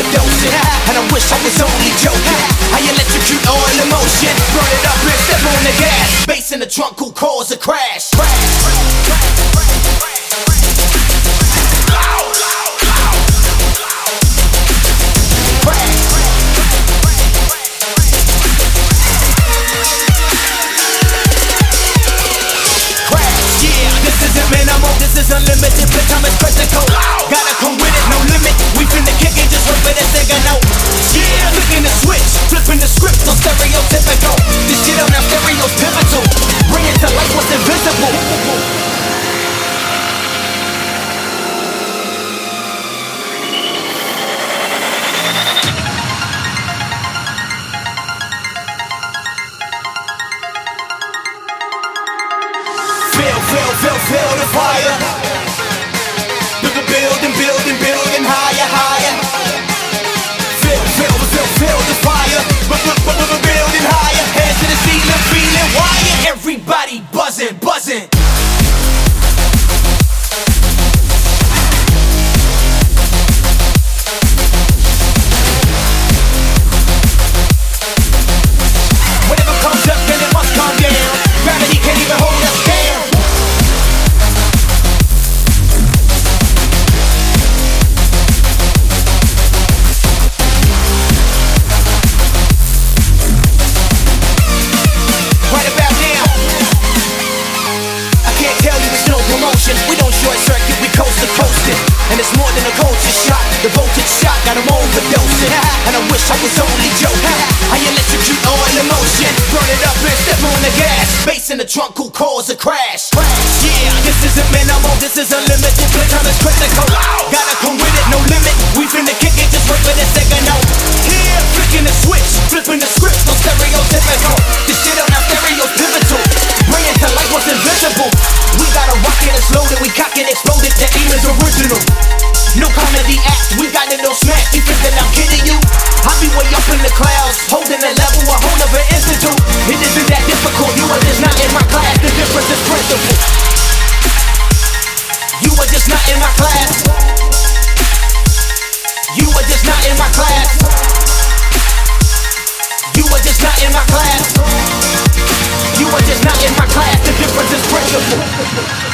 overdosing, and I wish I was only joking. I electrocute all emotion, burn it up and step on the gas. Bass in the trunk who cause a crash. This is unlimited, but time is critical. Gotta come with it, no limit. We finna kick it, just wait for the signal. Yeah, flicking the switch, flipping the script, so stereotypical. This shit on our stereo's pivotal. Bring it to life what's invisible. Feel the fire. Building higher, higher. Feel the fire. Building higher. Hands to the ceiling, feeling wired. Everybody buzzing. Whatever comes up, then it must come down. Gravity can't even hold us down. We don't short circuit, we coast to coastin'. And it's more than a culture shock. The voltage shot got them overdosing. And I wish I was only joking. I electrocute all emotion, burn it up and step on the gas. Bass in the trunk who cause a crash. Yeah, this isn't minimal, this is unlimited, but time is critical. Gotta come with it, no limit. We finna kick it, just wait for the signal. Here, flicking the switch, flipping the script, so stereotypical. This shit on our stereo's pivotal. Bring it to life what's invisible. We got a rocket that's loaded, we cock it, exploded, the aim is original. No comedy act, we got it on smack. You think that I'm kidding you? I be way up in the clouds, holding a level, a whole other institute. It isn't that difficult, you are just not in my class. The difference is principle. You are just not in my class. You are just not in my class. You are just not in my class. You are just not in my class. The difference is principle.